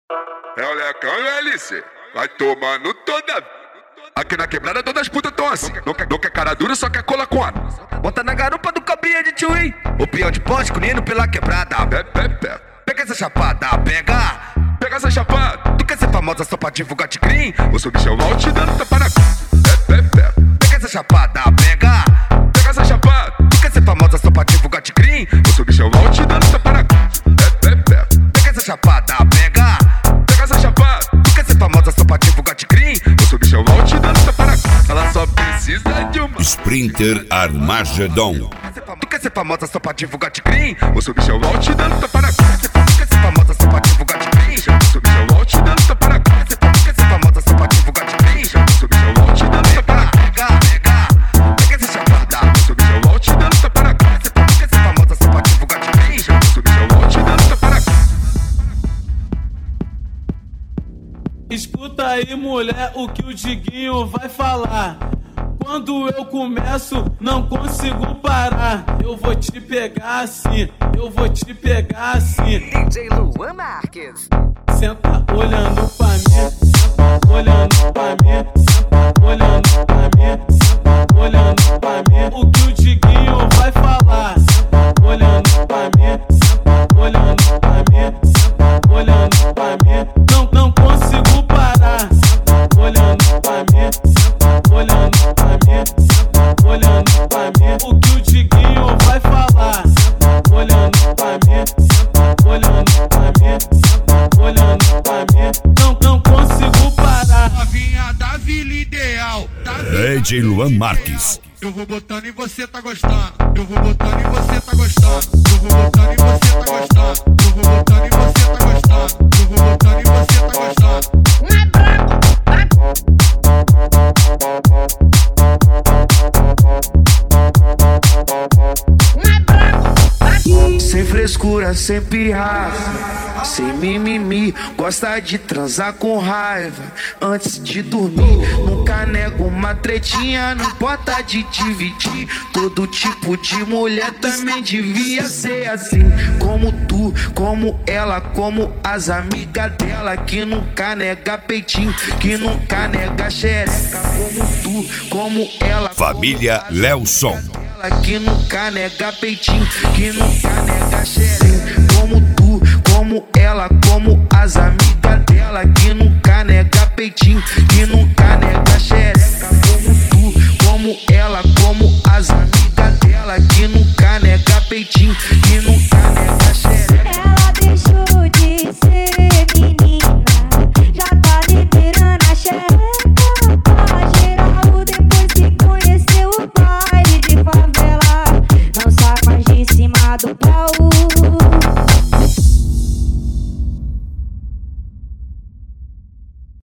É o Lecão e o LC, vai tomando toda. Aqui na quebrada todas as putas tão assim. Não quer cara dura, só quer cola com ar. Bota na garupa do cabinha de tio, o peão de poste, cunindo pela quebrada. Pega essa chapada, pega essa chapada. Tu quer ser famosa só pra divulgar de green? O seu bichão mal te dando tapa na pega essa chapada, pega essa chapada. Tu quer ser famosa só pra divulgar de green? O seu bichão mal te dando tapa na pega essa chapada, pega essa chapada. Tu quer ser famosa só pra divulgar de green? O seu bichão mal te dando tapa na ela só precisa de uma Sprinter Armagedon. Tu quer ser famosa só pra divulgar de green? O seu bichão mal te dando tapa na Tu quer ser famosa só pra divulgar de green? O seu bichão mal te dando tapa na Tu quer ser famosa só pra divulgar de green? O seu bichão mal te dando tapa na pega essa chapada. O seu bichão mal te dando tapa na Tu quer ser famosa só pra divulgar de green? O seu bichão mal te dando tapa na Escuta aí, mulher, o que o Diguinho vai falar. Quando eu começo, não consigo parar. Eu vou te pegar assim, eu vou te pegar assim. DJ Luan Marques. Senta olhando pra mim, senta olhando pra mim, senta olhando pra mim, senta olhando pra mim. O que o Diguinho vai falar. Senta olhando pra mim, senta olhando pra mim, senta olhando pra mim. Não consigo parar. Senta olhando pra mim, senta olhando pra mim, senta olhando pra mim. O que o Diguinho vai falar. Senta olhando pra mim, senta olhando pra mim, senta olhando pra mim. Não consigo parar. Novinha da Vila Ideal. DJ Luan Marques. Eu vou botando e você tá gostando. Eu vou botando e você tá gostando. Eu vou botando e você tá gostando. Eu vou botando e você tá gostando. Eu vou botando e você tá gostando. Não é branco, não é branco. Sem frescura, sem pirraça, sem mimimi. Gosta de transar com raiva antes de dormir. Nunca nego uma tretinha, não importa de dividir. Todo tipo de mulher também devia ser assim. Como tu, como ela, como as amigas dela. Que nunca nega peitinho, que nunca nega xereca. Como tu, como ela, Família Lelson. que nunca nega peitinho, que nunca nega xereca. Como tu, como ela, como as amigas